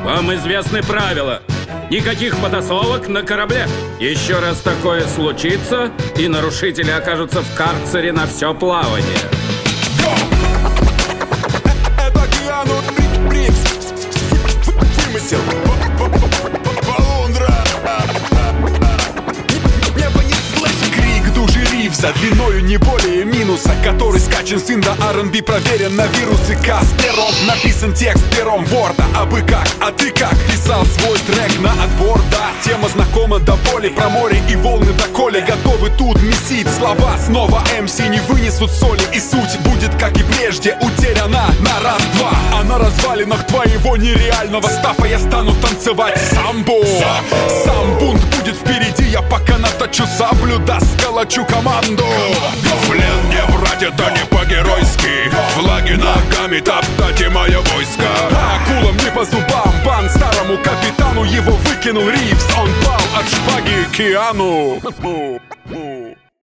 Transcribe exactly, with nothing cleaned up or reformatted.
Вам известны правила. Никаких потасовок на корабле. Еще раз такое случится, и нарушители окажутся в карцере на все плавание. Это Киану Ривз. Вымысел. Полундра. Не понеслась. Крик души Ривза длиною не более минуса, который скачан с инда ар энд би, проверен на вирусы. Каспером написан текст пером ворда. А бы как, а ты как писал свой трек на отбор, да? Тема знакома до боли, про море и волны доколе. Готовы тут месить слова, снова эм си не вынесут соли. И суть будет, как и прежде, утеряна на раз-два. А на развалинах твоего нереального стафа я стану танцевать самбо. Сам бунт будет впереди, я пока наточу саблю, да сколочу команду. В плен не брать, это не по-геройски. Флаги ногами топтать и мое войско. Акулам не по зубам, бан старому капитану. Его выкинул Ривз, он пал от шпаги Киану.